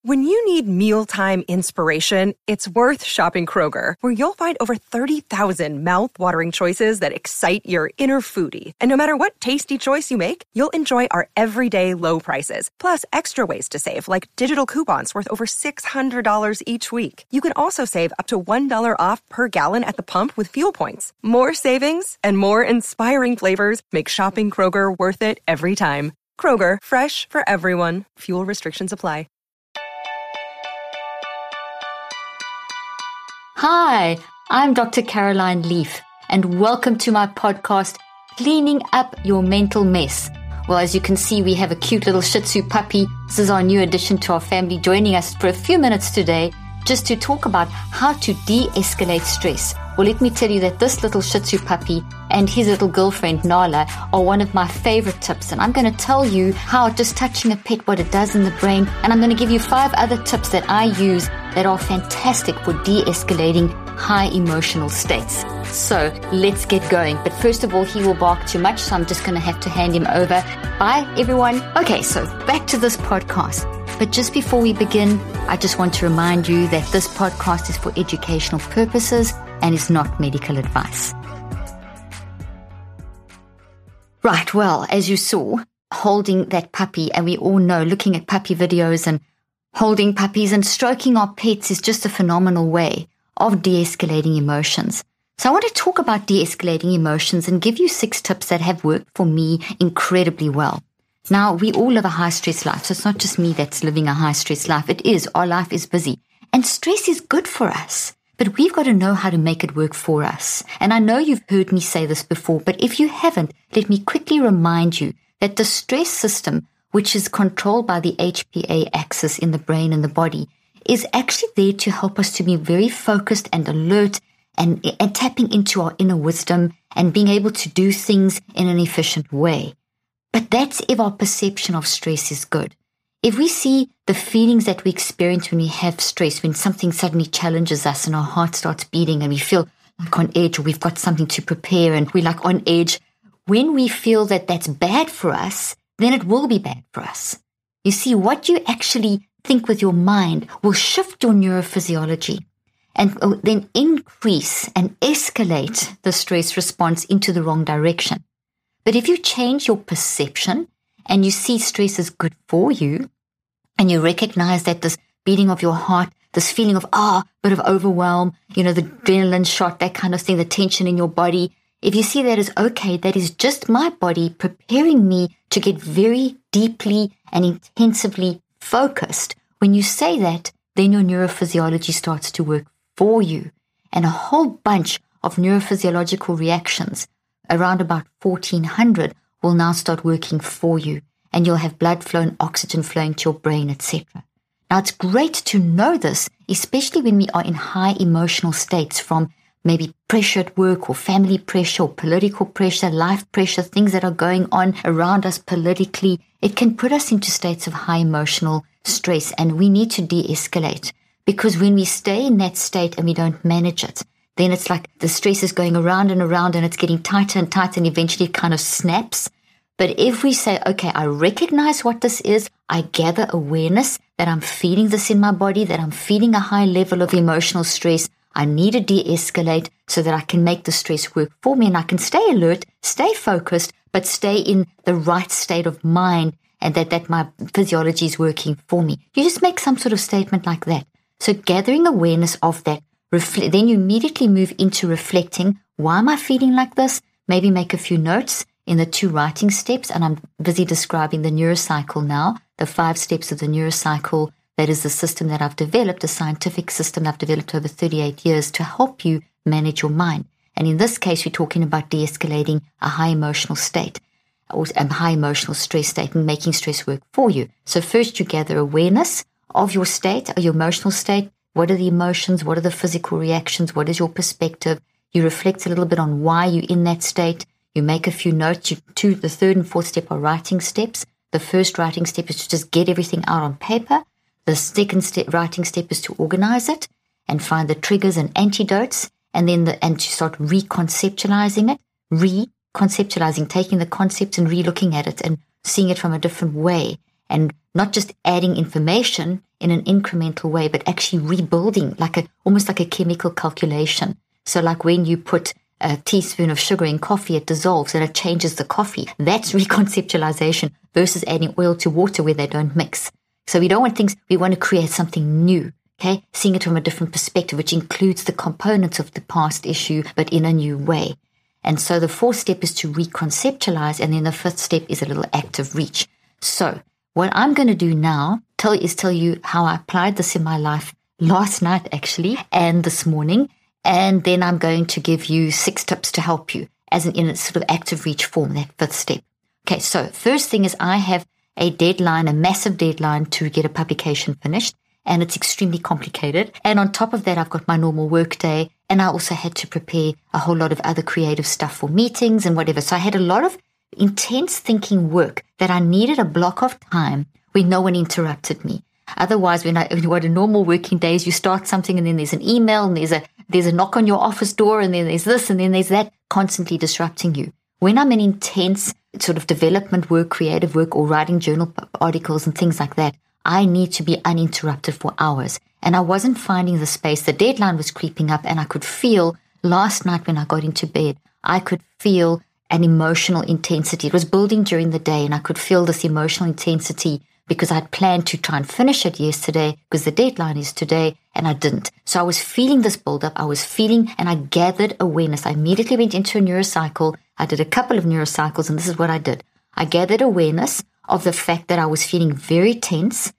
When you need mealtime inspiration, it's worth shopping Kroger, where you'll find over 30,000 mouth-watering choices that excite your inner foodie. And no matter what tasty choice you make, you'll enjoy our everyday low prices, plus extra ways to save, like digital coupons worth over $600 each week. You can also save up to $1 off per gallon at the pump with fuel points. More savings and more inspiring flavors make shopping Kroger worth it every time. Kroger, fresh for everyone. Fuel restrictions apply. Hi, I'm Dr. Caroline Leaf, and welcome to my podcast, Cleaning Up Your Mental Mess. Well, as you can see, we have a cute little Shih Tzu puppy. This is our new addition to our family, joining us for a few minutes today just to talk about how to de-escalate stress. Well, let me tell you that this little Shih Tzu puppy and his little girlfriend, Nala, are one of my favorite tips. And I'm going to tell you how just touching a pet, what it does in the brain. And I'm going to give you 5 other tips that I use that are fantastic for de-escalating high emotional states. So let's get going. But first of all, he will bark too much, so I'm just going to have to hand him over. Bye, everyone. Okay, so back to this podcast. But just before we begin, I just want to remind you that this podcast is for educational purposes and is not medical advice. Right, well, as you saw, holding that puppy, and we all know, looking at puppy videos and holding puppies and stroking our pets is just a phenomenal way of de-escalating emotions. So I want to talk about de-escalating emotions and give you 6 tips that have worked for me incredibly well. Now, we all live a high-stress life, so it's not just me that's living a high-stress life. Our life is busy. And stress is good for us, but we've got to know how to make it work for us. And I know you've heard me say this before, but if you haven't, let me quickly remind you that the stress system, which is controlled by the HPA axis in the brain and the body, is actually there to help us to be very focused and alert and tapping into our inner wisdom and being able to do things in an efficient way. But that's if our perception of stress is good. If we see the feelings that we experience when we have stress, when something suddenly challenges us and our heart starts beating and we feel like on edge, or we've got something to prepare and we're like on edge, when we feel that that's bad for us, then it will be bad for us. You see, what you actually think with your mind will shift your neurophysiology and then increase and escalate the stress response into the wrong direction. But if you change your perception and you see stress as good for you, and you recognize that this beating of your heart, this feeling of, bit of overwhelm, the adrenaline shot, that kind of thing, the tension in your body, if you see that as okay, that is just my body preparing me to get very deeply and intensively focused. When you say that, then your neurophysiology starts to work for you. And a whole bunch of neurophysiological reactions, around about 1400, will now start working for you. And you'll have blood flow and oxygen flowing to your brain, etc. Now, it's great to know this, especially when we are in high emotional states from maybe pressure at work or family pressure or political pressure, life pressure, things that are going on around us politically. It can put us into states of high emotional stress, and we need to de-escalate, because when we stay in that state and we don't manage it, then it's like the stress is going around and around and it's getting tighter and tighter and eventually it kind of snaps. But if we say, okay, I recognize what this is, I gather awareness that I'm feeling this in my body, that I'm feeling a high level of emotional stress, I need to de-escalate so that I can make the stress work for me and I can stay alert, stay focused, but stay in the right state of mind, and that my physiology is working for me. You just make some sort of statement like that. So gathering awareness of that, then you immediately move into reflecting, why am I feeling like this? Maybe make a few notes in the 2 writing steps, and I'm busy describing the neurocycle now, the 5 steps of the neurocycle. That is the system that I've developed, a scientific system I've developed over 38 years to help you manage your mind. And in this case, we're talking about de-escalating a high emotional state or a high emotional stress state and making stress work for you. So first you gather awareness of your state, or your emotional state. What are the emotions? What are the physical reactions? What is your perspective? You reflect a little bit on why you're in that state. You make a few notes. The 3rd and 4th step are writing steps. The first writing step is to just get everything out on paper. The second writing step is to organize it and find the triggers and antidotes, and then to start reconceptualizing it, taking the concepts and re-looking at it and seeing it from a different way, and not just adding information in an incremental way, but actually rebuilding, almost like a chemical calculation. So like when you put a teaspoon of sugar in coffee, it dissolves and it changes the coffee. That's reconceptualization versus adding oil to water where they don't mix. So we don't want things, we want to create something new, okay? Seeing it from a different perspective, which includes the components of the past issue, but in a new way. And so the fourth step is to reconceptualize, and then the fifth step is a little active reach. So what I'm going to do now is tell you how I applied this in my life last night, actually, and this morning. And then I'm going to give you 6 tips to help you in a sort of active reach form, that fifth step. Okay, so first thing is I have a deadline, a massive deadline to get a publication finished, and it's extremely complicated. And on top of that, I've got my normal work day, and I also had to prepare a whole lot of other creative stuff for meetings and whatever. So I had a lot of intense thinking work that I needed a block of time where no one interrupted me. Otherwise, what a normal working day is, you start something and then there's an email and there's a knock on your office door and then there's this and then there's that, constantly disrupting you. When I'm in intense sort of development work, creative work, or writing journal articles and things like that, I need to be uninterrupted for hours. And I wasn't finding the space. The deadline was creeping up, and I could feel last night when I got into bed, I could feel an emotional intensity. It was building during the day, and I could feel this emotional intensity because I'd planned to try and finish it yesterday because the deadline is today, and I didn't. So I was feeling this build-up. And I gathered awareness. I immediately went into a neurocycle. I did a couple of neurocycles, and this is what I did. I gathered awareness of the fact that I was feeling very tense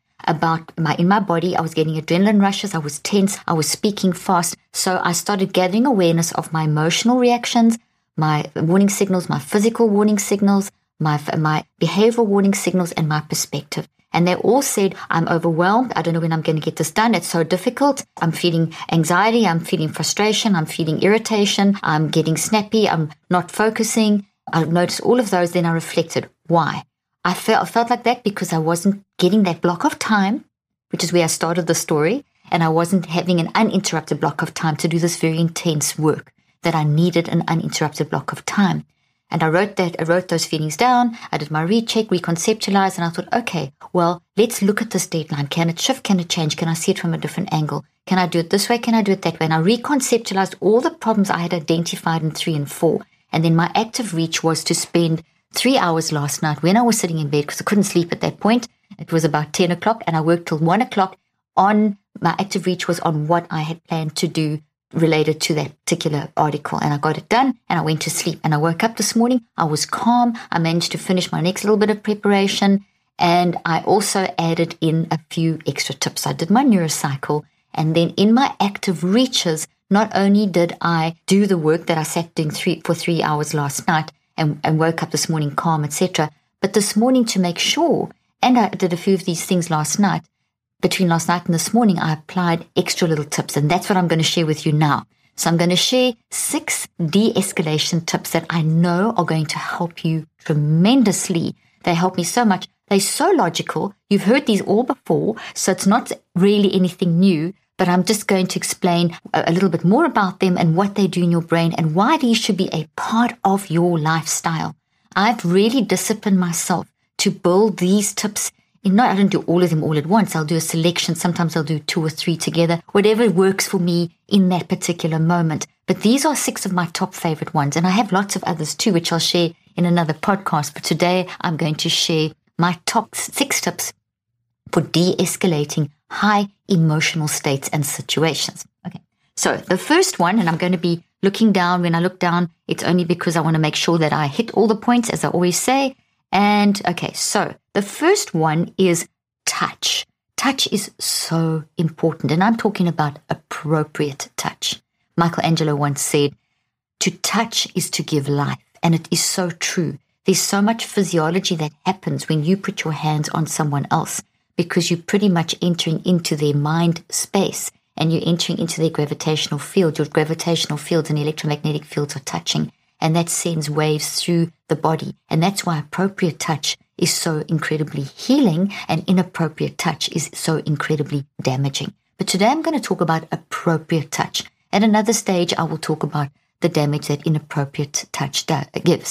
in my body. I was getting adrenaline rushes. I was tense. I was speaking fast. So I started gathering awareness of my emotional reactions, my warning signals, my physical warning signals, my behavioral warning signals, and my perspective. And they all said, I'm overwhelmed. I don't know when I'm going to get this done. It's so difficult. I'm feeling anxiety. I'm feeling frustration. I'm feeling irritation. I'm getting snappy. I'm not focusing. I noticed all of those. Then I reflected. Why? I felt like that because I wasn't getting that block of time, which is where I started the story. And I wasn't having an uninterrupted block of time to do this very intense work that I needed an uninterrupted block of time. And I wrote those feelings down. I did my recheck, reconceptualize, and I thought, okay, well, let's look at this deadline. Can it shift? Can it change? Can I see it from a different angle? Can I do it this way? Can I do it that way? And I reconceptualized all the problems I had identified in 3 and 4. And then my active reach was to spend 3 hours last night when I was sitting in bed because I couldn't sleep at that point. It was about 10 o'clock and I worked till 1 o'clock on my active reach was on what I had planned to do related to that particular article, and I got it done and I went to sleep. And I woke up this morning, I was calm. I managed to finish my next little bit of preparation, and I also added in a few extra tips. I did my neurocycle, and then in my active reaches, not only did I do the work that I sat doing for 3 hours last night and woke up this morning calm, etc., but this morning to make sure, and I did a few of these things last night, between last night and this morning, I applied extra little tips, and that's what I'm going to share with you now. So I'm going to share 6 de-escalation tips that I know are going to help you tremendously. They help me so much. They're so logical. You've heard these all before, so it's not really anything new, but I'm just going to explain a little bit more about them and what they do in your brain and why these should be a part of your lifestyle. I've really disciplined myself to build these tips. I don't do all of them all at once. I'll do a selection. Sometimes I'll do 2 or 3 together, whatever works for me in that particular moment. But these are 6 of my top favorite ones. And I have lots of others too, which I'll share in another podcast. But today I'm going to share my top 6 tips for de-escalating high emotional states and situations. Okay. So the first one, and I'm going to be looking down. When I look down, it's only because I want to make sure that I hit all the points, as I always say. And okay, so the first one is touch. Touch is so important, and I'm talking about appropriate touch. Michelangelo once said, to touch is to give life, and it is so true. There's so much physiology that happens when you put your hands on someone else because you're pretty much entering into their mind space and you're entering into their gravitational field. Your gravitational fields and electromagnetic fields are touching. And that sends waves through the body. And that's why appropriate touch is so incredibly healing and inappropriate touch is so incredibly damaging. But today I'm going to talk about appropriate touch. At another stage, I will talk about the damage that inappropriate touch gives.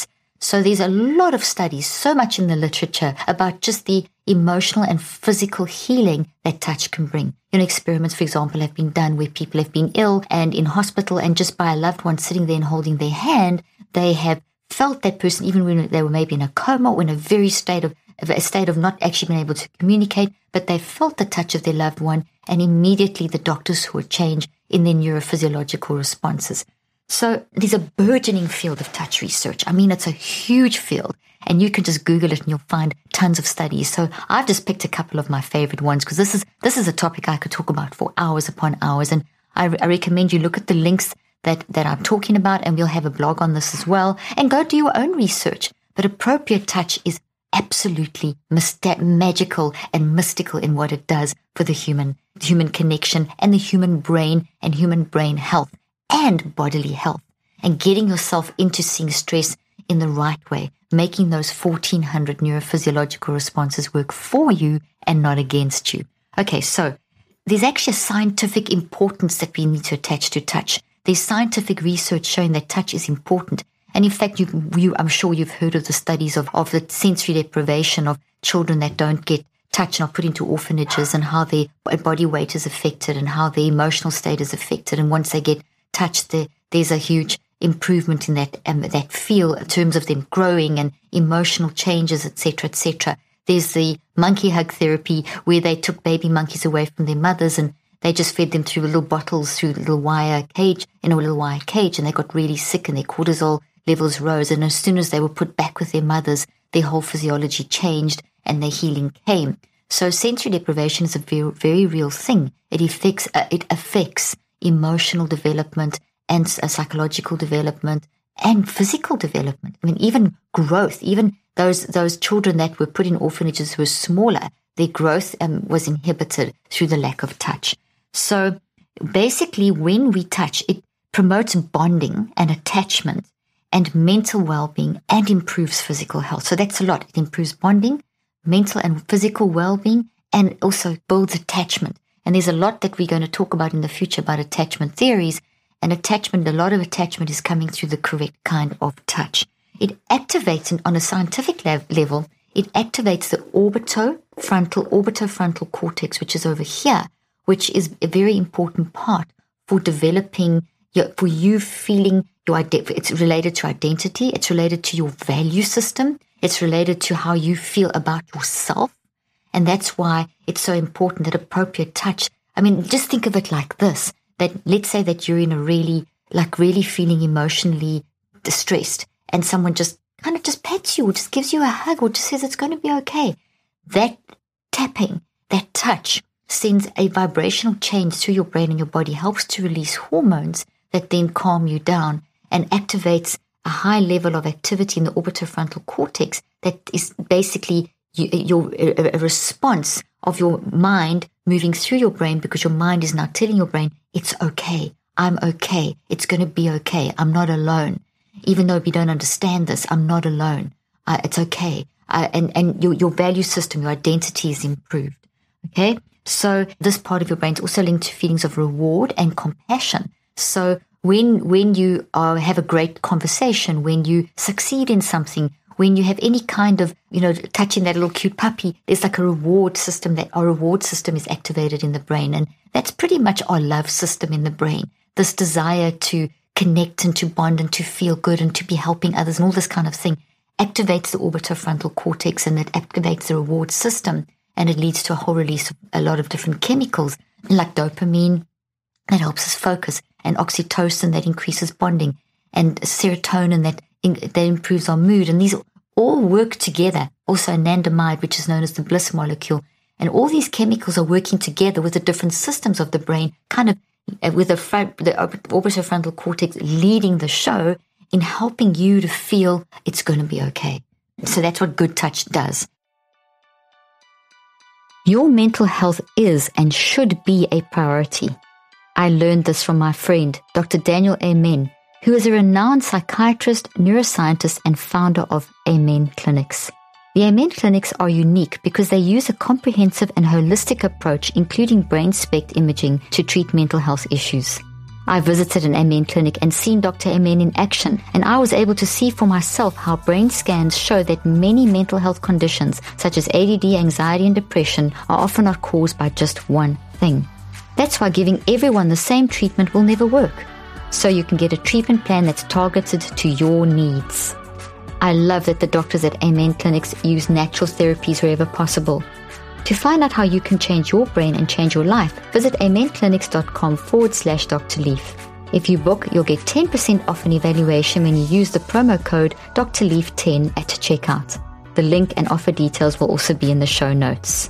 So there's a lot of studies, so much in the literature about just the emotional and physical healing that touch can bring. Experiments, for example, have been done where people have been ill and in hospital, and just by a loved one sitting there and holding their hand, they have felt that person even when they were maybe in a coma or in a very state of not actually being able to communicate, but they felt the touch of their loved one, and immediately the doctors saw a change in their neurophysiological responses. So there's a burgeoning field of touch research. I mean, it's a huge field, and you can just Google it and you'll find tons of studies. So I've just picked a couple of my favorite ones because this is a topic I could talk about for hours upon hours, and I recommend you look at the links that I'm talking about, and we'll have a blog on this as well, and go do your own research. But appropriate touch is absolutely magical and mystical in what it does for the human connection and the human brain and human brain health and bodily health, and getting yourself into seeing stress in the right way, making those 1,400 neurophysiological responses work for you and not against you. Okay, so there's actually a scientific importance that we need to attach to touch. There's scientific research showing that touch is important. And in fact, I'm sure you've heard of the studies of the sensory deprivation of children that don't get touch and are put into orphanages, and how their body weight is affected and how their emotional state is affected. And once they get touched, there's a huge improvement in that feel in terms of them growing and emotional changes, etc., etc. There's the monkey hug therapy where they took baby monkeys away from their mothers and they just fed them through little bottles through a little wire cage, and they got really sick and their cortisol levels rose. And as soon as they were put back with their mothers, their whole physiology changed and their healing came. So sensory deprivation is a very, very real thing. It affects emotional development and psychological development and physical development. I mean, even growth, even those children that were put in orphanages who were smaller, their growth was inhibited through the lack of touch. So basically, when we touch, it promotes bonding and attachment and mental well-being and improves physical health. So that's a lot. It improves bonding, mental and physical well-being, and also builds attachment. And there's a lot that we're going to talk about in the future about attachment theories. And a lot of attachment is coming through the correct kind of touch. It activates, on a scientific level, it activates the orbitofrontal cortex, which is over here, which is a very important part for developing, for you feeling your identity. It's related to identity. It's related to your value system. It's related to how you feel about yourself. And that's why it's so important that appropriate touch. I mean, just think of it like this, that let's say that you're in a really feeling emotionally distressed, and someone just pets you or just gives you a hug or just says it's going to be okay. That tapping, that touch sends a vibrational change through your brain and your body, helps to release hormones that then calm you down and activates a high level of activity in the orbitofrontal cortex that is basically a response of your mind moving through your brain, because your mind is now telling your brain, it's okay, I'm okay, it's going to be okay, I'm not alone. Even though we don't understand this, I'm not alone. It's okay. And your value system, your identity is improved. Okay? So this part of your brain is also linked to feelings of reward and compassion. So when you have a great conversation, when you succeed in something, when you have any kind of, touching that little cute puppy, there's like a reward system. That our reward system is activated in the brain. And that's pretty much our love system in the brain. This desire to connect and to bond and to feel good and to be helping others and all this kind of thing activates the orbitofrontal cortex, and it activates the reward system, and it leads to a whole release of a lot of different chemicals like dopamine that helps us focus, and oxytocin that increases bonding, and serotonin that improves our mood. And these all work together. Also anandamide, which is known as the bliss molecule. And all these chemicals are working together with the different systems of the brain, kind of with the orbitofrontal cortex leading the show in helping you to feel it's going to be okay. So that's what good touch does. Your mental health is and should be a priority. I learned this from my friend, Dr. Daniel Amen, who is a renowned psychiatrist, neuroscientist, and founder of Amen Clinics. The Amen Clinics are unique because they use a comprehensive and holistic approach, including brain SPECT imaging, to treat mental health issues. I visited an MN clinic and seen Dr. MN in action, and I was able to see for myself how brain scans show that many mental health conditions, such as ADD, anxiety, and depression, are often not caused by just one thing. That's why giving everyone the same treatment will never work. So you can get a treatment plan that's targeted to your needs. I love that the doctors at MN clinics use natural therapies wherever possible. To find out how you can change your brain and change your life, visit mnclinics.com/Dr. Leaf. If you book, you'll get 10% off an evaluation when you use the promo code Dr. Leaf 10 at checkout. The link and offer details will also be in the show notes.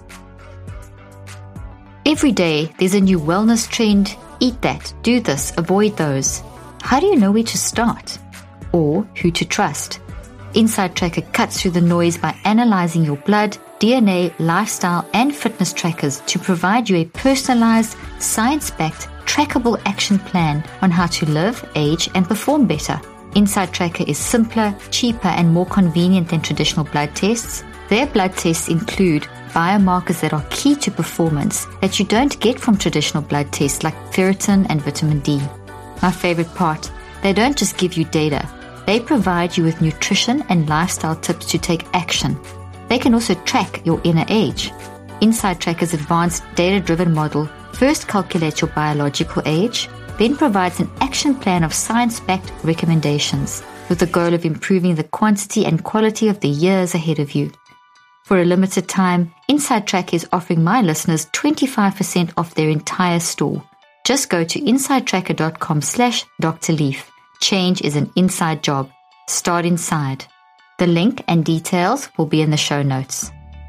Every day, there's a new wellness trend. Eat that, do this, avoid those. How do you know where to start? Or who to trust? Inside Tracker cuts through the noise by analyzing your blood, DNA, lifestyle, and fitness trackers to provide you a personalized, science-backed, trackable action plan on how to live, age, and perform better. Inside Tracker is simpler, cheaper, and more convenient than traditional blood tests. Their blood tests include biomarkers that are key to performance that you don't get from traditional blood tests like ferritin and vitamin D. My favorite part, they don't just give you data. They provide you with nutrition and lifestyle tips to take action. They can also track your inner age. Inside Tracker's advanced data-driven model first calculates your biological age, then provides an action plan of science-backed recommendations with the goal of improving the quantity and quality of the years ahead of you. For a limited time, Inside Tracker is offering my listeners 25% off their entire store. Just go to insidetracker.com/Dr. Leaf. Change is an inside job. Start inside. The link and details will be in the show notes.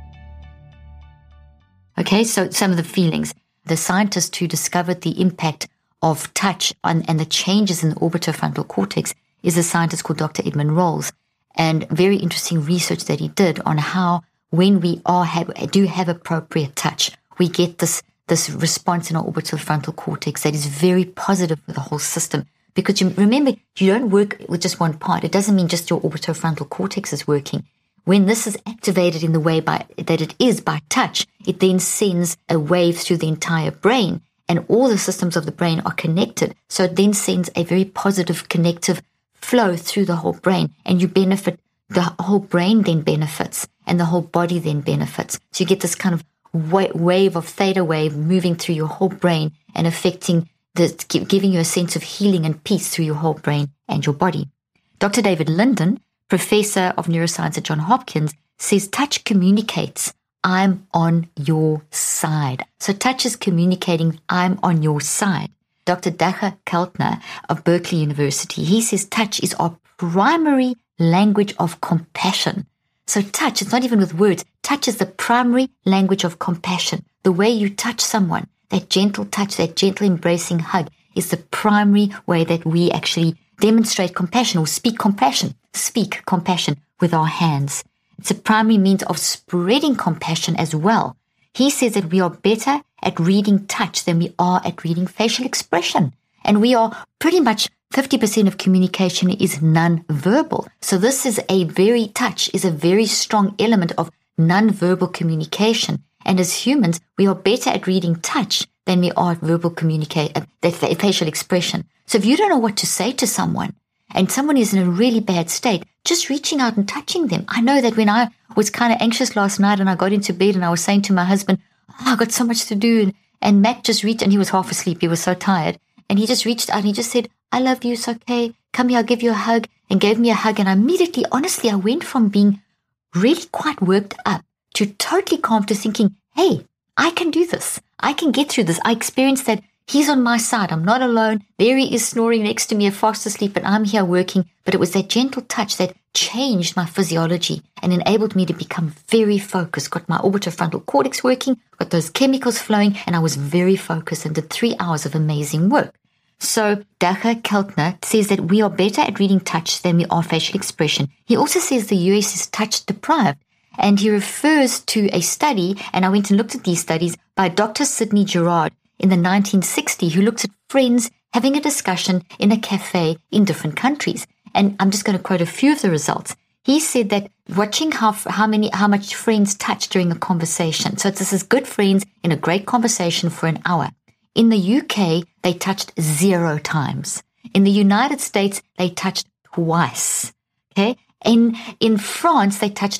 Okay, so some of the feelings. The scientist who discovered the impact of touch and the changes in the orbitofrontal cortex is a scientist called Dr. Edmund Rolls. And very interesting research that he did on how when we do have appropriate touch, we get this response in our orbitofrontal cortex that is very positive for the whole system. Because you remember, you don't work with just one part. It doesn't mean just your orbitofrontal cortex is working. When this is activated in the way that it is by touch, it then sends a wave through the entire brain, and all the systems of the brain are connected. So it then sends a very positive connective flow through the whole brain, and you benefit. The whole brain then benefits, and the whole body then benefits. So you get this kind of wave of theta wave moving through your whole brain and affecting giving you a sense of healing and peace through your whole brain and your body. Dr. David Linden, professor of neuroscience at Johns Hopkins, says touch communicates, I'm on your side. So touch is communicating, I'm on your side. Dr. Dacher Keltner of Berkeley University, he says touch is our primary language of compassion. So touch, it's not even with words. Touch is the primary language of compassion. The way you touch someone, that gentle touch, that gentle embracing hug is the primary way that we actually demonstrate compassion or speak compassion with our hands. It's a primary means of spreading compassion as well. He says that we are better at reading touch than we are at reading facial expression. And we are pretty much 50% of communication is non-verbal. So this is touch is a very strong element of non-verbal communication. And as humans, we are better at reading touch than we are at verbal facial expression. So if you don't know what to say to someone, and someone is in a really bad state, just reaching out and touching them. I know that when I was kind of anxious last night and I got into bed and I was saying to my husband, I've got so much to do. And Matt just reached, and he was half asleep. He was so tired. And he just reached out and he just said, I love you. It's okay. Come here. I'll give you a hug. And gave me a hug. And immediately, honestly, I went from being really quite worked up to totally calm to thinking, hey, I can do this. I can get through this. I experienced that he's on my side. I'm not alone. There he is snoring next to me, fast asleep, and I'm here working. But it was that gentle touch that changed my physiology and enabled me to become very focused. Got my orbitofrontal cortex working, got those chemicals flowing, and I was very focused and did 3 hours of amazing work. So Dacher Keltner says that we are better at reading touch than we are facial expression. He also says the US is touch deprived. And he refers to a study, and I went and looked at these studies, by Dr. Sidney Girard in the 1960s, who looked at friends having a discussion in a cafe in different countries. And I'm just going to quote a few of the results. He said that watching how much friends touch during a conversation. So this is good friends in a great conversation for an hour. In the UK, they touched 0 times. In the United States, they touched twice. Okay? In France, they touched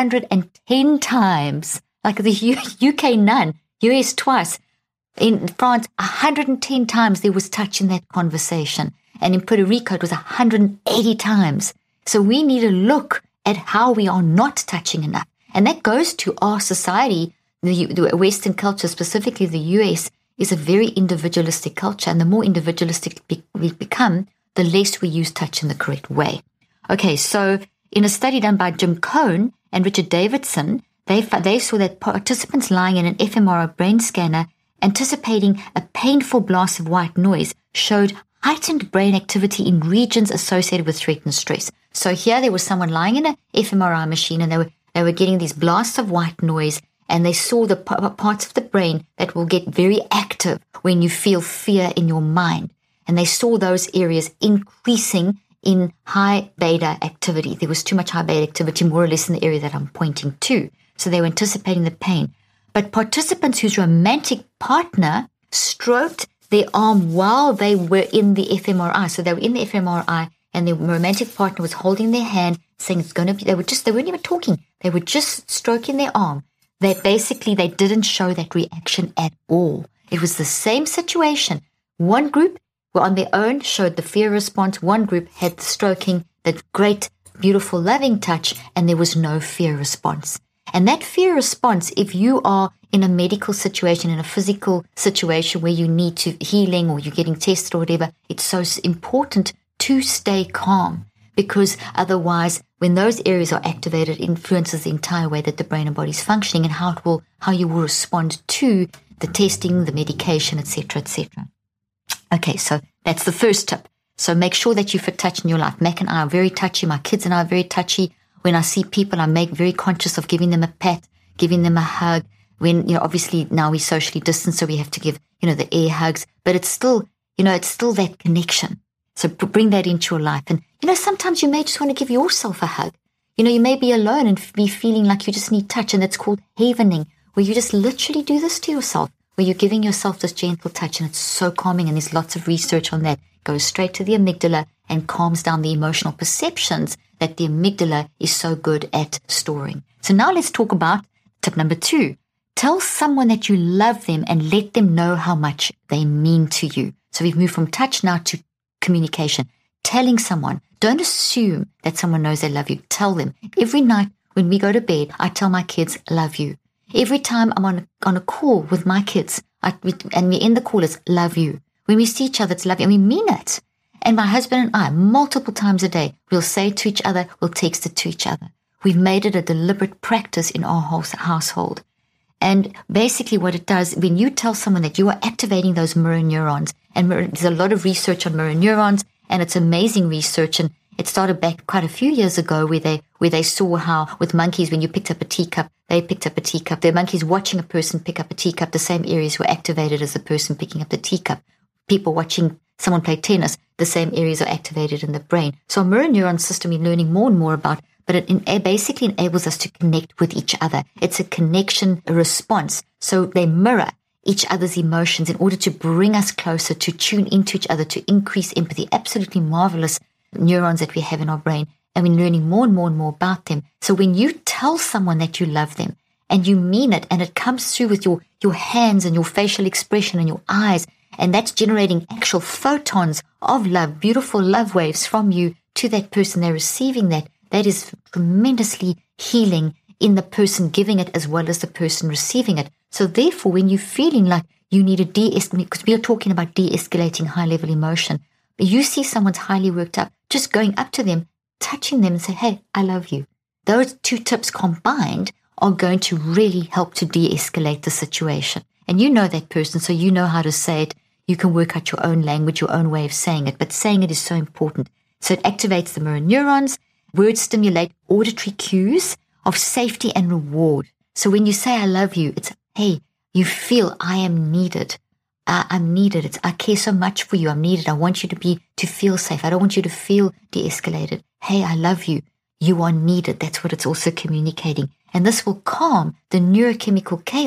110 times. Like the UK none, US twice. In France, 110 times there was touch in that conversation. And in Puerto Rico, it was 180 times. So we need to look at how we are not touching enough. And that goes to our society. The Western culture, specifically the US, is a very individualistic culture. And the more individualistic we become, the less we use touch in the correct way. Okay, so in a study done by Jim Cohn and Richard Davidson, they saw that participants lying in an fMRI brain scanner anticipating a painful blast of white noise showed heightened brain activity in regions associated with threat and stress. So here there was someone lying in an fMRI machine and they were getting these blasts of white noise, and they saw the parts of the brain that will get very active when you feel fear in your mind. And they saw those areas increasing in high beta activity. There was too much high beta activity, more or less in the area that I'm pointing to. So they were anticipating the pain. But participants whose romantic partner stroked their arm while they were in the fMRI. So they were in the fMRI and their romantic partner was holding their hand, saying it's going to be, they weren't even talking. They were just stroking their arm. They didn't show that reaction at all. It was the same situation. One group were on their own, showed the fear response. One group had the stroking, the great, beautiful, loving touch, and there was no fear response. And that fear response, if you are in a medical situation, in a physical situation where you need to healing or you're getting tested or whatever, it's so important to stay calm, because otherwise, when those areas are activated, it influences the entire way that the brain and body is functioning and how you will respond to the testing, the medication, etc., etc. Okay, so that's the first tip. So make sure that you fit touch in your life. Mac and I are very touchy. My kids and I are very touchy. When I see people, I make very conscious of giving them a pat, giving them a hug. When, obviously now we socially distance, so we have to give, the air hugs, but it's still that connection. So bring that into your life. And, sometimes you may just want to give yourself a hug. You may be alone and be feeling like you just need touch, and it's called havening, where you just literally do this to yourself, where you're giving yourself this gentle touch, and it's so calming, and there's lots of research on that. It goes straight to the amygdala and calms down the emotional perceptions that the amygdala is so good at storing. So now let's talk about tip number 2. Tell someone that you love them and let them know how much they mean to you. So we've moved from touch now to communication. Telling someone. Don't assume that someone knows they love you. Tell them. Every night when we go to bed, I tell my kids, love you. Every time I'm on a call with my kids, and we end the call, it's love you. When we see each other, it's love you. And we mean it. And my husband and I, multiple times a day, we'll say it to each other, we'll text it to each other. We've made it a deliberate practice in our household. And basically what it does, when you tell someone that you are activating those mirror neurons, and there's a lot of research on mirror neurons, and it's amazing research, and it started back quite a few years ago where they saw how with monkeys, when you picked up a teacup, they picked up a teacup. The monkeys watching a person pick up a teacup, the same areas were activated as the person picking up the teacup. People watching someone play tennis, the same areas are activated in the brain. So a mirror neuron system we're learning more and more about, but it basically enables us to connect with each other. It's a connection, a response. So they mirror each other's emotions in order to bring us closer, to tune into each other, to increase empathy. Absolutely marvelous neurons that we have in our brain. And we're learning more and more and more about them. So when you tell someone that you love them and you mean it, and it comes through with your hands and your facial expression and your eyes, and that's generating actual photons of love, beautiful love waves from you to that person, they're receiving that. That is tremendously healing in the person giving it as well as the person receiving it. So therefore, when you're feeling like you need to de-escalate, because we are talking about de-escalating high-level emotion, you see someone's highly worked up, just going up to them, touching them and say, hey, I love you. Those 2 tips combined are going to really help to de-escalate the situation. And you know that person, so you know how to say it. You can work out your own language, your own way of saying it, but saying it is so important. So it activates the mirror neurons. Words stimulate auditory cues of safety and reward. So when you say I love you, it's, hey, you feel I am needed. I'm needed. It's, I care so much for you. I'm needed. I want you to feel safe. I don't want you to feel de-escalated. Hey, I love you. You are needed. That's what it's also communicating. And this will calm the neurochemical chaos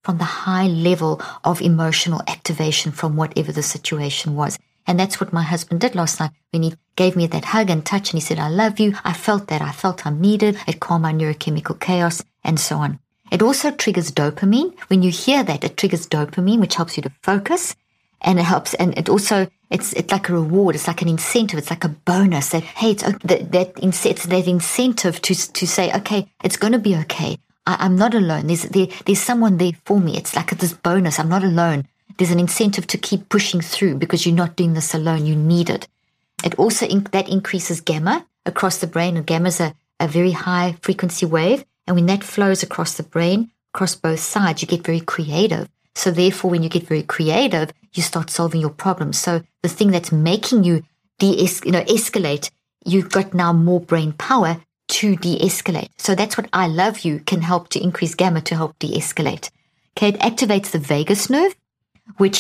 from the high level of emotional activation from whatever the situation was. And that's what my husband did last night when he gave me that hug and touch and he said, I love you. I felt that. I felt I'm needed. It calmed my neurochemical chaos and so on. It also triggers dopamine. When you hear that, it triggers dopamine, which helps you to focus. And it helps, and it also, it's like a reward. It's like an incentive. It's like a bonus that, hey, it's that incentive to say, okay, it's going to be okay. I'm not alone. There's someone there for me. It's like this bonus. I'm not alone. There's an incentive to keep pushing through because you're not doing this alone. You need it. It also, that increases gamma across the brain. And gamma is a very high frequency wave. And when that flows across the brain, across both sides, you get very creative. So therefore, when you get very creative, you start solving your problems. So the thing that's making you escalate, you've got now more brain power to de-escalate. So that's what I love you can help to increase gamma to help de-escalate. Okay, it activates the vagus nerve, which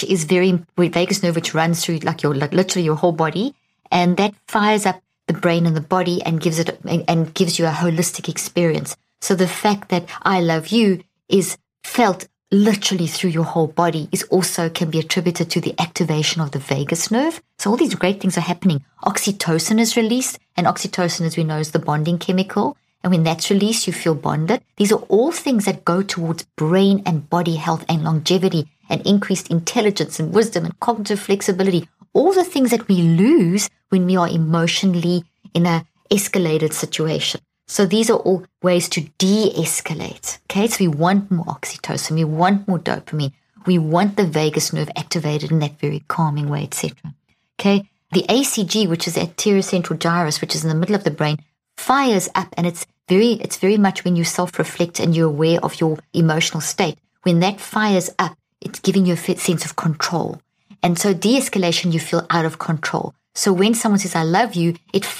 runs through literally your whole body, and that fires up the brain and the body and gives you a holistic experience. So the fact that I love you is felt literally through your whole body can be attributed to the activation of the vagus nerve. So all these great things are happening. Oxytocin is released, and oxytocin, as we know, is the bonding chemical. And when that's released, you feel bonded. These are all things that go towards brain and body health and longevity and increased intelligence and wisdom and cognitive flexibility. All the things that we lose when we are emotionally in a escalated situation. So these are all ways to de-escalate. Okay, so we want more oxytocin, we want more dopamine, we want the vagus nerve activated in that very calming way, etc. Okay, the ACG, which is anterior central gyrus, which is in the middle of the brain, fires up, and it's very much when you self-reflect and you're aware of your emotional state. When that fires up, it's giving you a sense of control. And so de-escalation, you feel out of control. So when someone says, I love you,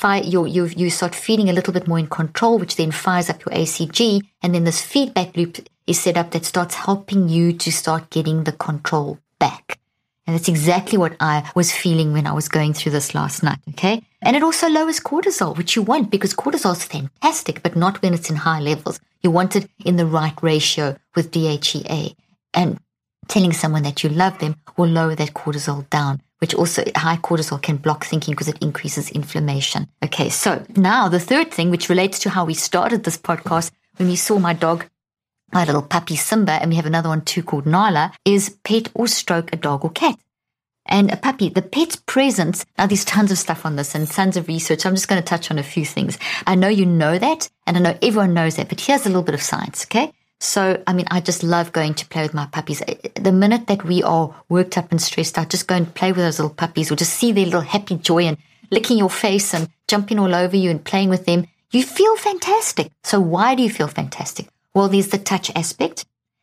you start feeling a little bit more in control, which then fires up your ACG. And then this feedback loop is set up that starts helping you to start getting the control back. And that's exactly what I was feeling when I was going through this last night, okay? And it also lowers cortisol, which you want because cortisol is fantastic, but not when it's in high levels. You want it in the right ratio with DHEA. And telling someone that you love them will lower that cortisol down, which also high cortisol can block thinking because it increases inflammation. Okay, so now the third thing, which relates to how we started this podcast, when we saw my dog, my little puppy Simba, and we have another one too called Nala, is pet or stroke a dog or cat. And a puppy, the pet's presence, now there's tons of stuff on this and tons of research. So I'm just going to touch on a few things. I know you know that, and I know everyone knows that, but here's a little bit of science, okay? So, I just love going to play with my puppies. The minute that we are worked up and stressed out, just go and play with those little puppies or just see their little happy joy and licking your face and jumping all over you and playing with them. You feel fantastic. So why do you feel fantastic? Well, there's the touch aspect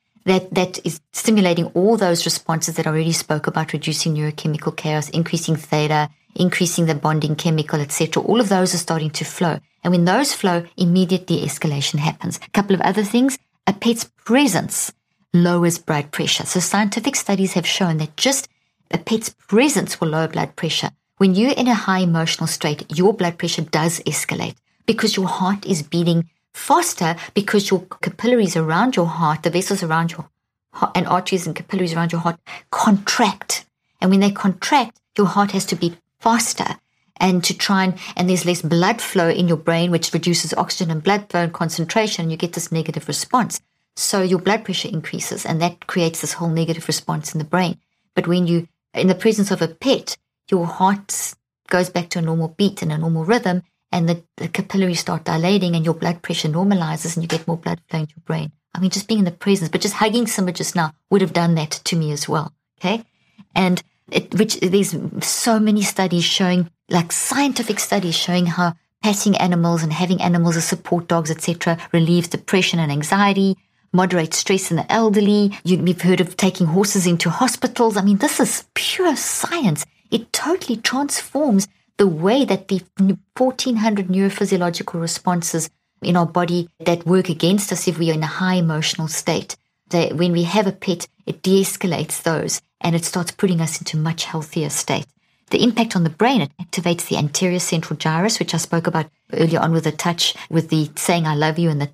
that is stimulating all those responses that I already spoke about, reducing neurochemical chaos, increasing theta, increasing the bonding chemical, etc. All of those are starting to flow. And when those flow, immediate de-escalation happens. A couple of other things. A pet's presence lowers blood pressure. So scientific studies have shown that just a pet's presence will lower blood pressure. When you're in a high emotional state, your blood pressure does escalate because your heart is beating faster because your capillaries around your heart, the vessels around your heart and arteries and capillaries around your heart contract. And when they contract, your heart has to beat faster. And and there's less blood flow in your brain, which reduces oxygen and blood flow and concentration, and you get this negative response. So your blood pressure increases, and that creates this whole negative response in the brain. But when you, in the presence of a pet, your heart goes back to a normal beat and a normal rhythm, and the capillaries start dilating, and your blood pressure normalizes, and you get more blood flow into your brain. Just being in the presence, but just hugging Simba just now would have done that to me as well, okay? And there's so many studies showing, like scientific studies showing how patting animals and having animals as support dogs, etc., relieves depression and anxiety, moderates stress in the elderly. You've heard of taking horses into hospitals. This is pure science. It totally transforms the way that the 1,400 neurophysiological responses in our body that work against us if we are in a high emotional state. When we have a pet, it de-escalates those and it starts putting us into a much healthier state. The impact on the brain, it activates the anterior central gyrus, which I spoke about earlier on with the touch, with the saying I love you and the touch.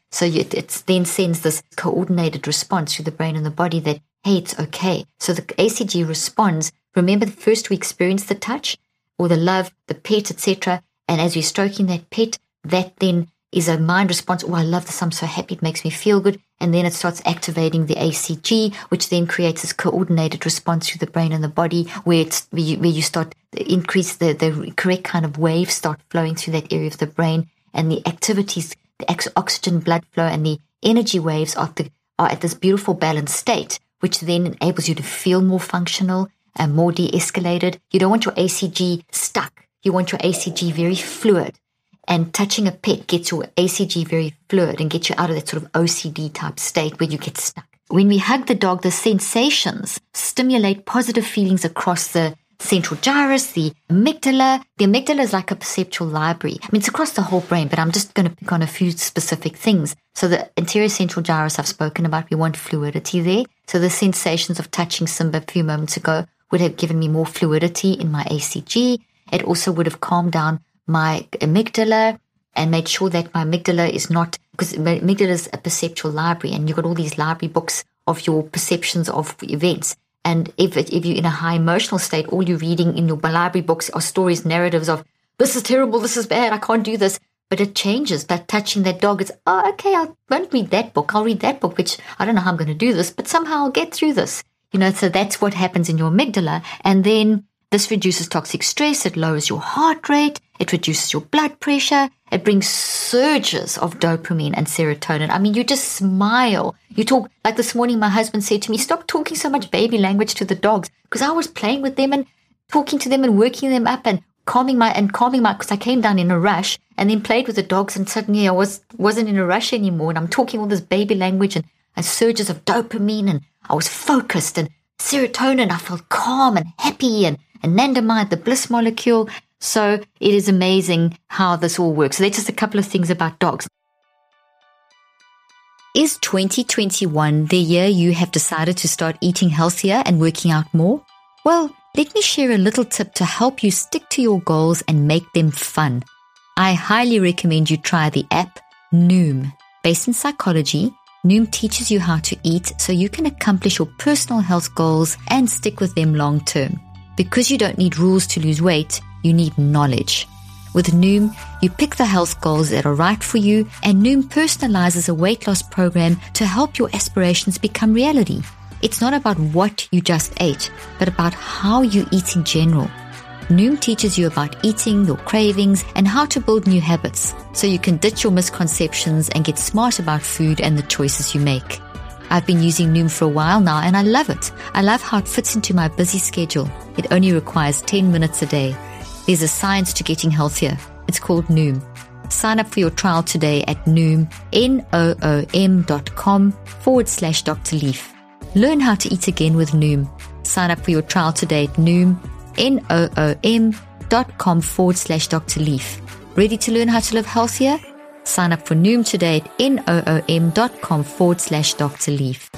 So it then sends this coordinated response to the brain and the body that, hey, it's okay. So the ACG responds. Remember, first we experience the touch or the love, the pet, etc. And as we're stroking that pet, that then is a mind response. Oh, I love this. I'm so happy. It makes me feel good. And then it starts activating the ACG, which then creates this coordinated response to the brain and the body, where you start to increase the correct kind of waves start flowing through that area of the brain, and the activities, the oxygen blood flow and the energy waves are at this beautiful balanced state, which then enables you to feel more functional and more de-escalated. You don't want your ACG stuck. You want your ACG very fluid. And touching a pet gets your ACG very fluid and gets you out of that sort of OCD type state where you get stuck. When we hug the dog, the sensations stimulate positive feelings across the central gyrus, the amygdala. The amygdala is like a perceptual library. I mean, it's across the whole brain, but I'm just going to pick on a few specific things. So the anterior central gyrus I've spoken about, we want fluidity there. So the sensations of touching Simba a few moments ago would have given me more fluidity in my ACG. It also would have calmed down my amygdala and made sure that my amygdala is not, because amygdala is a perceptual library and you've got all these library books of your perceptions of events. And if you're in a high emotional state, all you're reading in your library books are stories, narratives of, this is terrible, this is bad, I can't do this. But it changes. But touching that dog, it's, oh, okay, I won't read that book. I'll read that book, which I don't know how I'm going to do this, but somehow I'll get through this. So that's what happens in your amygdala. And then this reduces toxic stress. It lowers your heart rate. It reduces your blood pressure. It brings surges of dopamine and serotonin. I mean, you just smile. You talk, like this morning, my husband said to me, stop talking so much baby language to the dogs, because I was playing with them and talking to them and working them up and calming my, because I came down in a rush and then played with the dogs, and suddenly I wasn't in a rush anymore. And I'm talking all this baby language and surges of dopamine, and I was focused, and serotonin, I felt calm and happy, and anandamide, the bliss molecule. So it is amazing how this all works. So that's just a couple of things about dogs. Is 2021 the year you have decided to start eating healthier and working out more? Well, let me share a little tip to help you stick to your goals and make them fun. I highly recommend you try the app Noom. Based in psychology, Noom teaches you how to eat so you can accomplish your personal health goals and stick with them long term. Because you don't need rules to lose weight, you need knowledge. With Noom, you pick the health goals that are right for you, and Noom personalizes a weight loss program to help your aspirations become reality. It's not about what you just ate, but about how you eat in general. Noom teaches you about eating, your cravings, and how to build new habits, so you can ditch your misconceptions and get smart about food and the choices you make. I've been using Noom for a while now, and I love it. I love how it fits into my busy schedule. It only requires 10 minutes a day. There's a science to getting healthier. It's called Noom. Sign up for your trial today at Noom, noom.com/Dr. Leaf. Learn how to eat again with Noom. Sign up for your trial today at Noom, noom.com/Dr. Leaf. Ready to learn how to live healthier? Sign up for Noom today at noom.com/Dr. Leaf.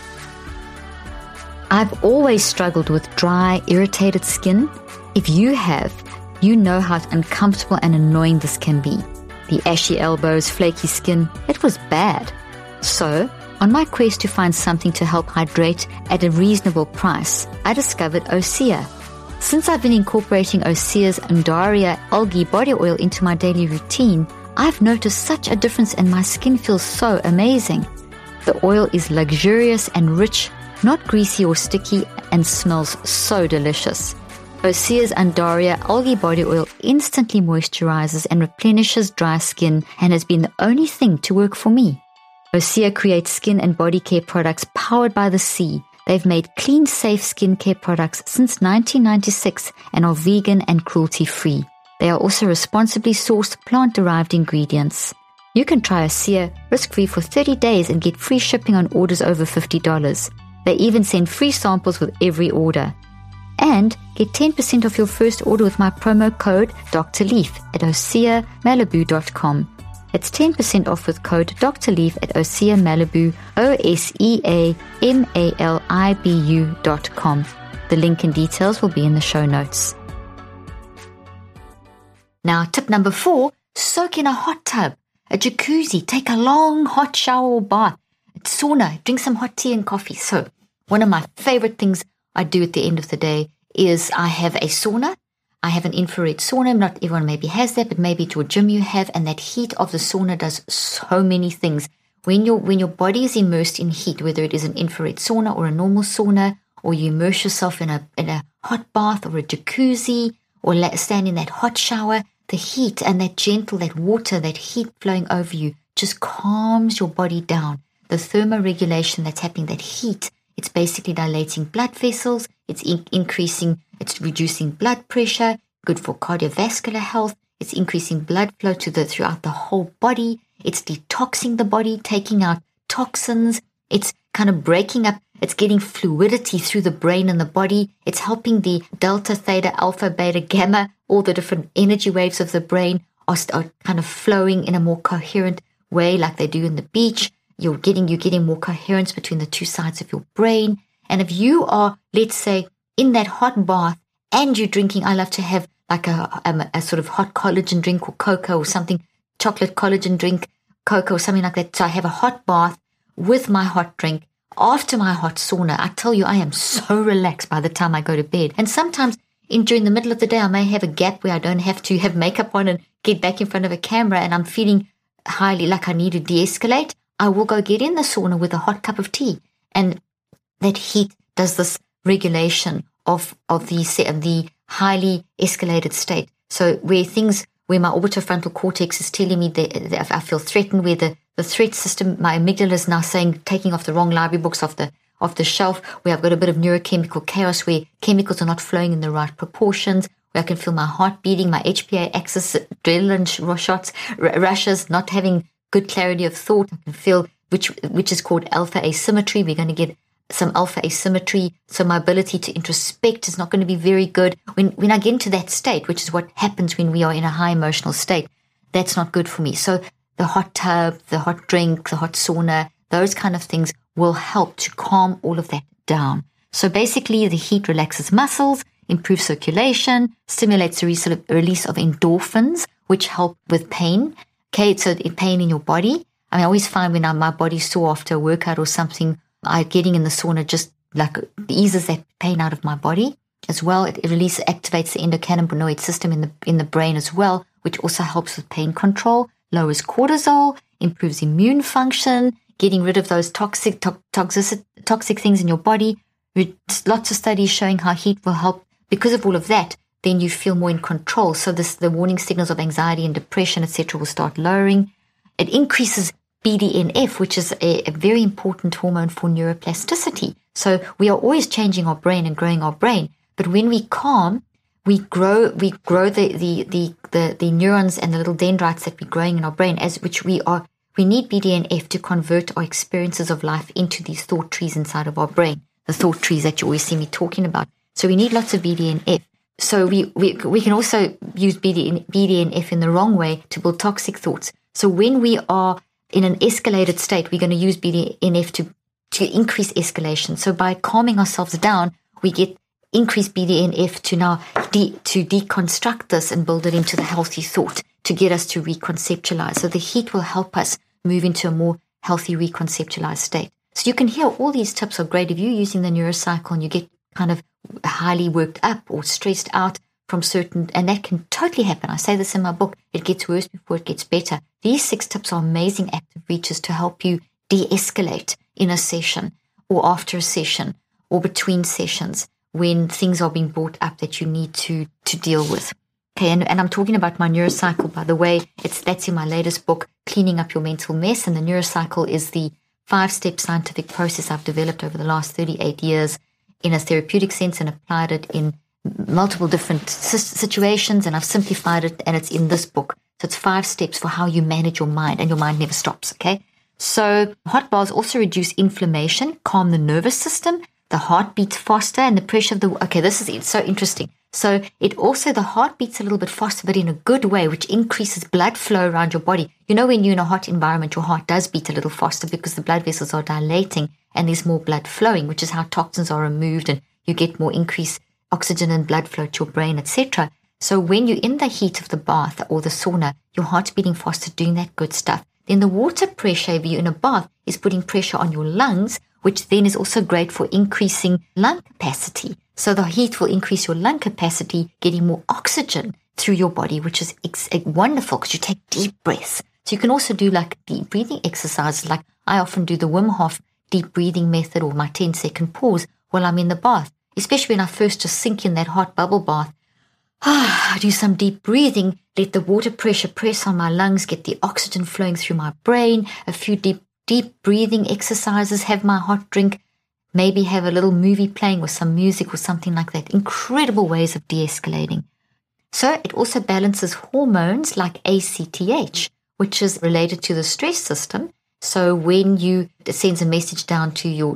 I've always struggled with dry, irritated skin. If you have, you know how uncomfortable and annoying this can be. The ashy elbows, flaky skin, it was bad. So, on my quest to find something to help hydrate at a reasonable price, I discovered Osea. Since I've been incorporating Osea's Undaria algae body oil into my daily routine, I've noticed such a difference and my skin feels so amazing. The oil is luxurious and rich, not greasy or sticky, and smells so delicious. Osea's Undaria algae body oil instantly moisturizes and replenishes dry skin and has been the only thing to work for me. Osea creates skin and body care products powered by the sea. They've made clean, safe skincare products since 1996 and are vegan and cruelty-free. They are also responsibly sourced plant-derived ingredients. You can try Osea risk-free for 30 days and get free shipping on orders over $50. They even send free samples with every order. And get 10% off your first order with my promo code Dr. Leaf at OseaMalibu.com. It's 10% off with code Dr. Leaf at OseaMalibu, OseaMalibu.com. The link and details will be in the show notes. Now, tip number 4, soak in a hot tub. a jacuzzi, take a long hot shower or bath, sauna, drink some hot tea and coffee. So one of my favorite things I do at the end of the day is I have a sauna. I have an infrared sauna. Not everyone maybe has that, but maybe at your gym you have. And that heat of the sauna does so many things. When your body is immersed in heat, whether it is an infrared sauna or a normal sauna, or you immerse yourself in a hot bath or a jacuzzi, or stand in that hot shower, the heat and that water, that heat flowing over you just calms your body down. The thermoregulation that's happening, that heat, it's basically dilating blood vessels, it's it's reducing blood pressure, good for cardiovascular health, it's increasing blood flow throughout the whole body, it's detoxing the body, taking out toxins, it's kind of breaking up, it's getting fluidity through the brain and the body, it's helping the delta, theta, alpha, beta, gamma, all the different energy waves of the brain are kind of flowing in a more coherent way like they do in the beach. You're getting more coherence between the two sides of your brain. And if you are, let's say, in that hot bath and you're drinking, I love to have like a sort of hot collagen drink or cocoa or something, chocolate collagen drink, cocoa or something like that. So I have a hot bath with my hot drink after my hot sauna. I tell you, I am so relaxed by the time I go to bed. And sometimes during the middle of the day, I may have a gap where I don't have to have makeup on and get back in front of a camera and I'm feeling highly like I need to de-escalate. I will go get in the sauna with a hot cup of tea. And that heat does this regulation of the highly escalated state. So where my orbitofrontal cortex is telling me that I feel threatened, where the threat system, my amygdala is now saying, taking off the wrong library books off the shelf, where I've got a bit of neurochemical chaos, where chemicals are not flowing in the right proportions, where I can feel my heart beating, my HPA axis, adrenaline shots, rushes, not having good clarity of thought. I can feel, which is called alpha asymmetry. We're going to get some alpha asymmetry. So my ability to introspect is not going to be very good. When I get into that state, which is what happens when we are in a high emotional state, that's not good for me. So the hot tub, the hot drink, the hot sauna, those kind of things will help to calm all of that down. So basically the heat relaxes muscles, improves circulation, stimulates the release of endorphins, which help with pain. Okay, so pain in your body. I always find when my body's sore after a workout or something, getting in the sauna just like eases that pain out of my body as well. It activates the endocannabinoid system in the brain as well, which also helps with pain control, lowers cortisol, improves immune function, getting rid of those toxic things in your body. Lots of studies showing how heat will help. Because of all of that, then you feel more in control. So the warning signals of anxiety and depression, etc., will start lowering. It increases BDNF, which is a very important hormone for neuroplasticity. So we are always changing our brain and growing our brain. But when we calm, we grow the neurons and the little dendrites that we're growing in our brain, we need BDNF to convert our experiences of life into these thought trees inside of our brain, the thought trees that you always see me talking about. So we need lots of BDNF. So we can also use BDNF in the wrong way to build toxic thoughts. So when we are in an escalated state, we're going to use BDNF to increase escalation. So by calming ourselves down, we get increased BDNF to now to deconstruct this and build it into the healthy thought, to get us to reconceptualize. So the heat will help us move into a more healthy reconceptualized state. So you can hear all these tips are great if you're using the neurocycle and you get kind of highly worked up or stressed out from certain, and that can totally happen. I say this in my book, it gets worse before it gets better. These 6 tips are amazing active reaches to help you de-escalate in a session or after a session or between sessions when things are being brought up that you need to deal with. Okay, and I'm talking about my neurocycle, by the way. That's in my latest book, Cleaning Up Your Mental Mess, and the neurocycle is the 5-step scientific process I've developed over the last 38 years in a therapeutic sense and applied it in multiple different situations, and I've simplified it, and it's in this book. So it's 5 steps for how you manage your mind, and your mind never stops, okay? So hot baths also reduce inflammation, calm the nervous system, the heart beats faster, and the pressure of this is so interesting. So the heart beats a little bit faster, but in a good way, which increases blood flow around your body. You know, when you're in a hot environment, your heart does beat a little faster because the blood vessels are dilating and there's more blood flowing, which is how toxins are removed and you get more increased oxygen and blood flow to your brain, etc. So when you're in the heat of the bath or the sauna, your heart's beating faster, doing that good stuff. Then the water pressure, if you're in a bath, is putting pressure on your lungs, which then is also great for increasing lung capacity. So the heat will increase your lung capacity, getting more oxygen through your body, which is wonderful because you take deep breaths. So you can also do like deep breathing exercises. Like I often do the Wim Hof deep breathing method or my 10-second pause while I'm in the bath, especially when I first just sink in that hot bubble bath. I do some deep breathing, let the water pressure press on my lungs, get the oxygen flowing through my brain, a few deep breathing exercises, have my hot drink, maybe have a little movie playing with some music or something like that. Incredible ways of de-escalating. So it also balances hormones like ACTH, which is related to the stress system. So when it sends a message down to your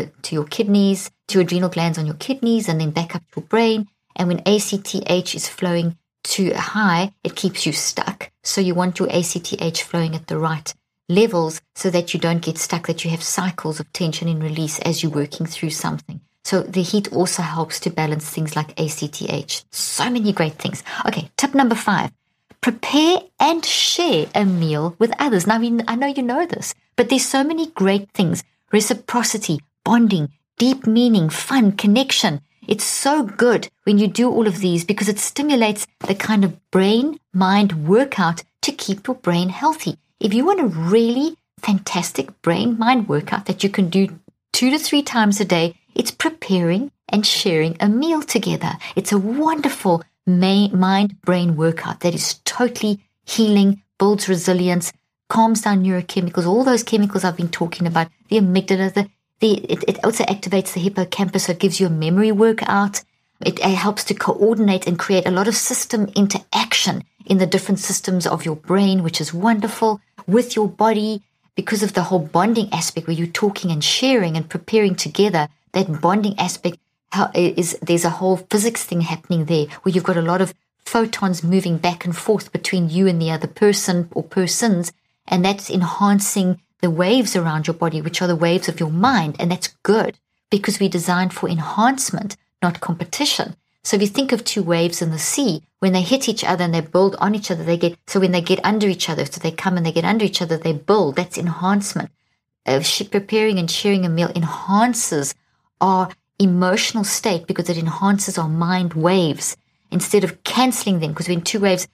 kidneys, to adrenal glands on your kidneys, and then back up to your brain. And when ACTH is flowing too high, it keeps you stuck. So you want your ACTH flowing at the right levels so that you don't get stuck, that you have cycles of tension and release as you're working through something. So the heat also helps to balance things like ACTH. So many great things. Okay, tip number 5. Prepare and share a meal with others. Now, I know you know this, but there's so many great things. Reciprocity, bonding, deep meaning, fun, connection. It's so good when you do all of these because it stimulates the kind of brain-mind workout to keep your brain healthy. If you want a really fantastic brain-mind workout that you can do 2 to 3 times a day, it's preparing and sharing a meal together. It's a wonderful mind-brain workout that is totally healing, builds resilience, calms down neurochemicals, all those chemicals I've been talking about, the amygdala, it also activates the hippocampus, so it gives you a memory workout. It helps to coordinate and create a lot of system interaction in the different systems of your brain, which is wonderful, with your body, because of the whole bonding aspect where you're talking and sharing and preparing together. That bonding aspect there's a whole physics thing happening there where you've got a lot of photons moving back and forth between you and the other person or persons, and that's enhancing the waves around your body, which are the waves of your mind. And that's good because we're designed for enhancement, not competition. So if you think of 2 waves in the sea, when they hit each other and they build on each other, when they get under each other, so they come and they get under each other, they build. That's enhancement. Preparing and sharing a meal enhances our emotional state because it enhances our mind waves instead of canceling them, because when two waves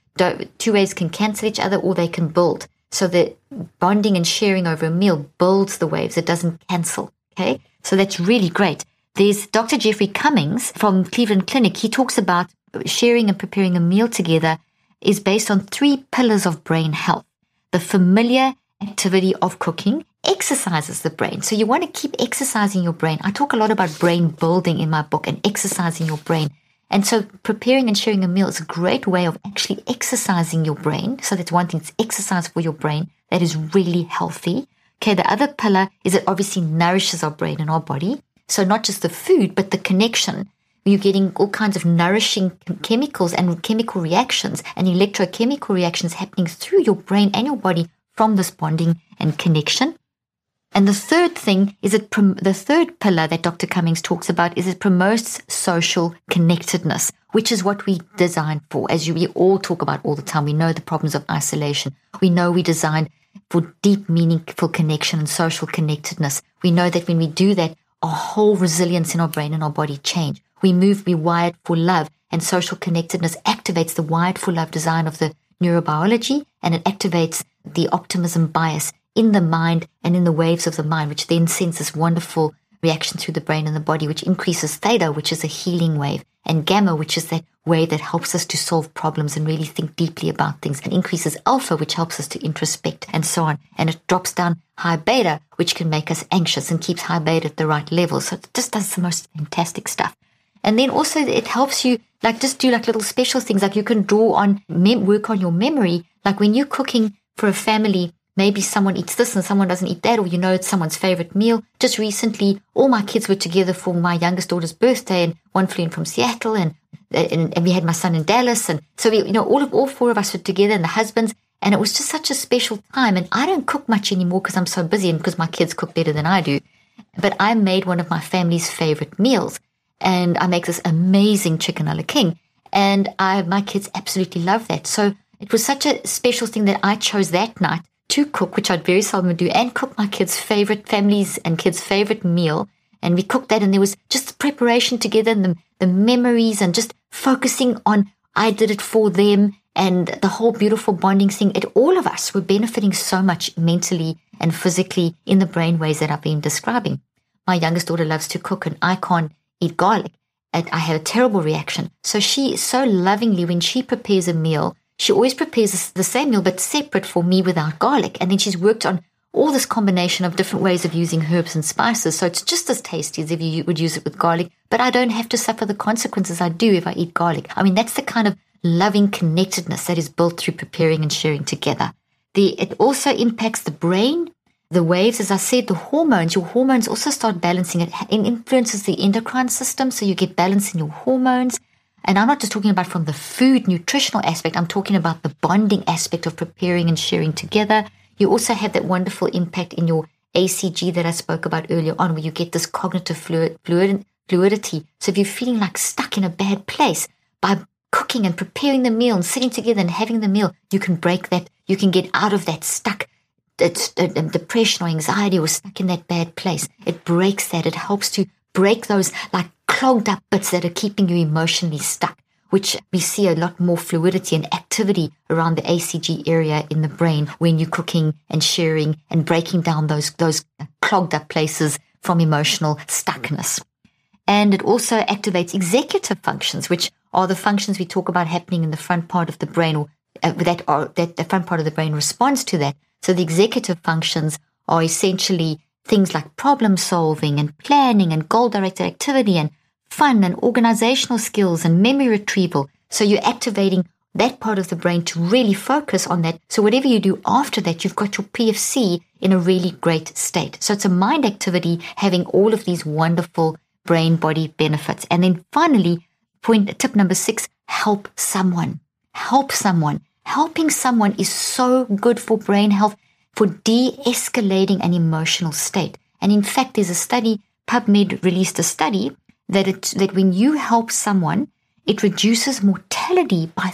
can cancel each other or they can build. So the bonding and sharing over a meal builds the waves. It doesn't cancel. Okay. So that's really great. There's Dr. Jeffrey Cummings from Cleveland Clinic. He talks about sharing and preparing a meal together is based on 3 pillars of brain health. The familiar activity of cooking exercises the brain. So you want to keep exercising your brain. I talk a lot about brain building in my book and exercising your brain. And so preparing and sharing a meal is a great way of actually exercising your brain. So that's one thing, it's exercise for your brain that is really healthy. Okay, the other pillar is it obviously nourishes our brain and our body. So not just the food, but the connection. You're getting all kinds of nourishing chemicals and chemical reactions and electrochemical reactions happening through your brain and your body from this bonding and connection. And the third thing is the third pillar that Dr. Cummings talks about is it promotes social connectedness, which is what we design for. As we all talk about all the time, we know the problems of isolation. We know we design for deep, meaningful connection and social connectedness. We know that when we do that, our whole resilience in our brain and our body change. We're wired for love, and social connectedness activates the wired for love design of the neurobiology, and it activates the optimism bias in the mind and in the waves of the mind, which then sends this wonderful reaction through the brain and the body, which increases theta, which is a healing wave, and gamma, which is that wave that helps us to solve problems and really think deeply about things, and increases alpha, which helps us to introspect, and so on. And it drops down high beta, which can make us anxious and keeps high beta at the right level. So it just does the most fantastic stuff. And then also it helps you just do little special things, like you can draw on, work on your memory. Like when you're cooking for a family, maybe someone eats this and someone doesn't eat that, or it's someone's favorite meal. Just recently, all my kids were together for my youngest daughter's birthday, and one flew in from Seattle, and we had my son in Dallas, and so we, all 4 of us were together, and the husbands, and it was just such a special time. And I don't cook much anymore because I'm so busy and because my kids cook better than I do. But I made one of my family's favorite meals, and I make this amazing chicken a la king. And my kids absolutely love that. So it was such a special thing that I chose that night to cook, which I'd very seldom do, and cook my kids' families and kids' favorite meal. And we cooked that, and there was just the preparation together and the memories and just focusing on I did it for them and the whole beautiful bonding thing. All of us were benefiting so much mentally and physically in the brain ways that I've been describing. My youngest daughter loves to cook, and I can't eat garlic. And I have a terrible reaction. So she so lovingly, when she prepares a meal, she always prepares the same meal but separate for me without garlic. And then she's worked on all this combination of different ways of using herbs and spices. So it's just as tasty as if you would use it with garlic, but I don't have to suffer the consequences I do if I eat garlic. I mean, that's the kind of loving connectedness that is built through preparing and sharing together. It also impacts the brain. The waves, as I said, the hormones, your hormones also start balancing. It influences the endocrine system, so you get balance in your hormones. And I'm not just talking about from the food nutritional aspect, I'm talking about the bonding aspect of preparing and sharing together. You also have that wonderful impact in your ACG that I spoke about earlier on, where you get this cognitive fluidity. So if you're feeling like stuck in a bad place, by cooking and preparing the meal and sitting together and having the meal, you can break that, you can get out of that stuck depression or anxiety or stuck in that bad place. It breaks that. It helps to break those like clogged up bits that are keeping you emotionally stuck, which we see a lot more fluidity and activity around the ACG area in the brain when you're cooking and sharing and breaking down those clogged up places from emotional stuckness. And it also activates executive functions, which are the functions we talk about happening in the front part of the brain, or that the front part of the brain responds to that. So the executive functions are essentially things like problem solving and planning and goal-directed activity and fun and organizational skills and memory retrieval. So you're activating that part of the brain to really focus on that. So whatever you do after that, you've got your PFC in a really great state. So it's a mind activity having all of these wonderful brain-body benefits. And then finally, tip number 6, help someone. Help someone. Helping someone is so good for brain health, for de-escalating an emotional state. And in fact, there's a study, PubMed released a study that when you help someone, it reduces mortality by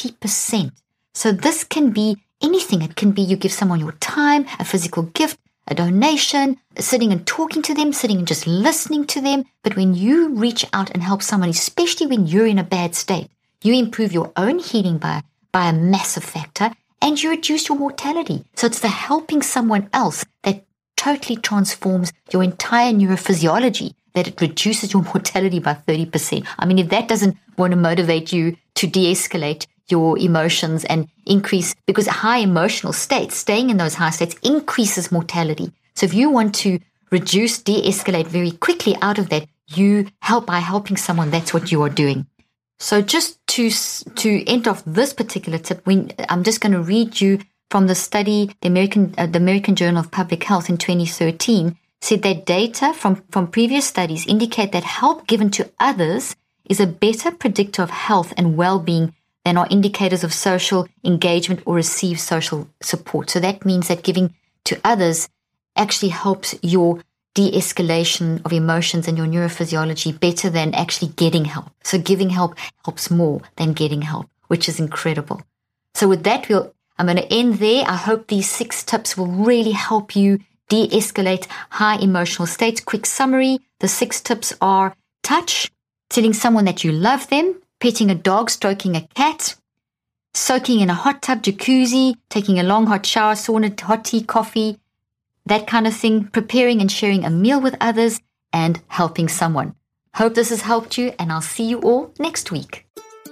30%. So this can be anything. It can be you give someone your time, a physical gift, a donation, sitting and talking to them, sitting and just listening to them. But when you reach out and help someone, especially when you're in a bad state, you improve your own healing by a massive factor, and you reduce your mortality. So it's the helping someone else that totally transforms your entire neurophysiology, that it reduces your mortality by 30%. I mean, if that doesn't want to motivate you to de-escalate your emotions and increase, because high emotional states, staying in those high states increases mortality. So if you want to reduce, de-escalate very quickly out of that, you help by helping someone. That's what you are doing. So just to end off this particular tip, I'm just going to read you from the study, the American Journal of Public Health in 2013 said that data from previous studies indicate that help given to others is a better predictor of health and well-being than are indicators of social engagement or received social support. So that means that giving to others actually helps your de-escalation of emotions and your neurophysiology better than actually getting help. So giving help helps more than getting help, which is incredible. So with that, I'm going to end there. I hope these 6 tips will really help you de-escalate high emotional states. Quick summary. The 6 tips are touch, telling someone that you love them, petting a dog, stroking a cat, soaking in a hot tub, jacuzzi, taking a long hot shower, sauna, hot tea, coffee, that kind of thing, preparing and sharing a meal with others, and helping someone. Hope this has helped you, and I'll see you all next week.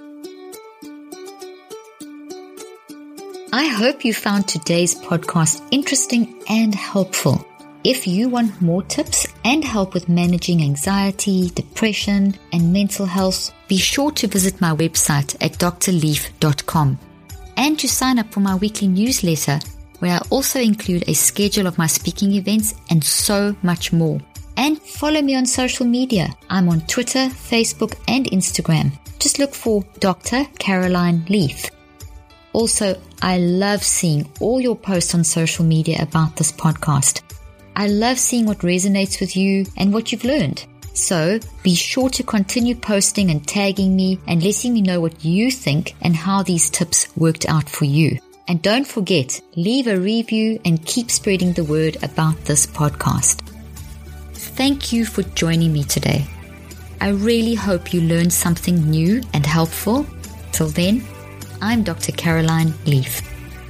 I hope you found today's podcast interesting and helpful. If you want more tips and help with managing anxiety, depression, and mental health, be sure to visit my website at drleaf.com and to sign up for my weekly newsletter, where I also include a schedule of my speaking events and so much more. And follow me on social media. I'm on Twitter, Facebook, and Instagram. Just look for Dr. Caroline Leaf. Also, I love seeing all your posts on social media about this podcast. I love seeing what resonates with you and what you've learned. So be sure to continue posting and tagging me and letting me know what you think and how these tips worked out for you. And don't forget, leave a review and keep spreading the word about this podcast. Thank you for joining me today. I really hope you learned something new and helpful. Till then, I'm Dr. Caroline Leaf.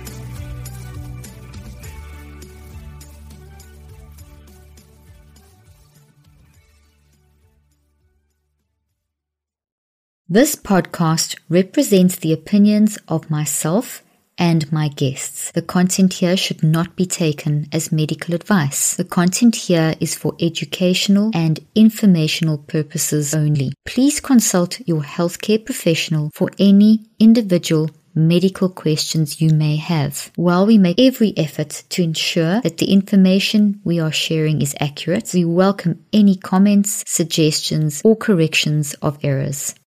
This podcast represents the opinions of myself and my guests. The content here should not be taken as medical advice. The content here is for educational and informational purposes only. Please consult your healthcare professional for any individual medical questions you may have. While we make every effort to ensure that the information we are sharing is accurate, we welcome any comments, suggestions, or corrections of errors.